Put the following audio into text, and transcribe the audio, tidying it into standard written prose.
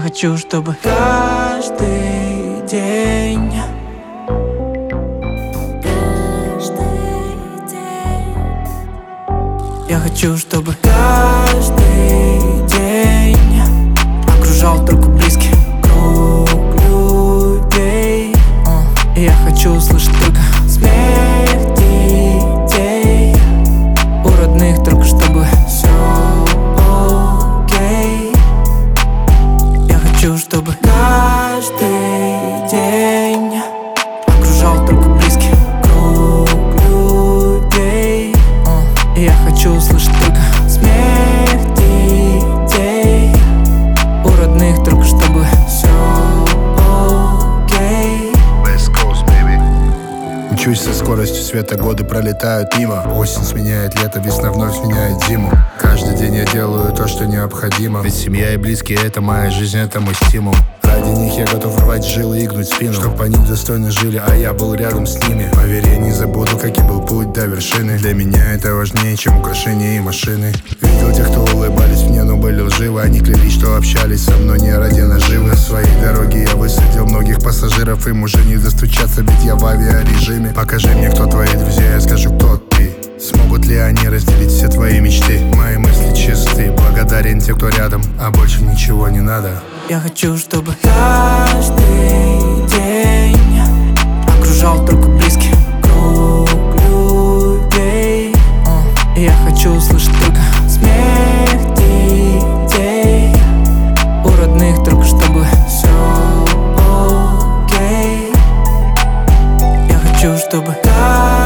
хочу, чтобы каждый день я хочу, чтобы каждый день окружал только близкий круг людей. И я хочу услышать только смех детей. У родных только чтобы все окей. Я хочу, чтобы каждый день окружал только близкий круг людей. И я хочу услышать только смех детей. У родных только чтобы все окей. West Coast, baby. Мчусь со скоростью света, годы пролетают мимо. Осень сменяет лето, весна вновь сменяет зиму. Каждый день я делаю то, что необходимо. Ведь семья и близкие — это моя жизнь, это мой стимул. Ради них я готов рвать жилы и гнуть спину, чтоб они достойно жили, а я был рядом с ними. Поверь, я не забуду, каким был путь до вершины. Для меня это важнее, чем украшения и машины. Видел тех, кто улыбались мне, но были лживы. Они клялись, что общались со мной не ради наживы. На своей дороге я высадил многих пассажиров. Им уже не достучаться, ведь я в авиарежиме. Покажи мне, кто твои друзья, я скажу, кто ты. Смогут ли они разделить все твои мечты? Мои мысли чисты, благодарен тем, кто рядом, а больше ничего не надо. Я хочу, чтобы каждый день окружал только близкий круг людей. И я хочу услышать только смех детей. У родных только чтобы все окей. Я хочу, чтобы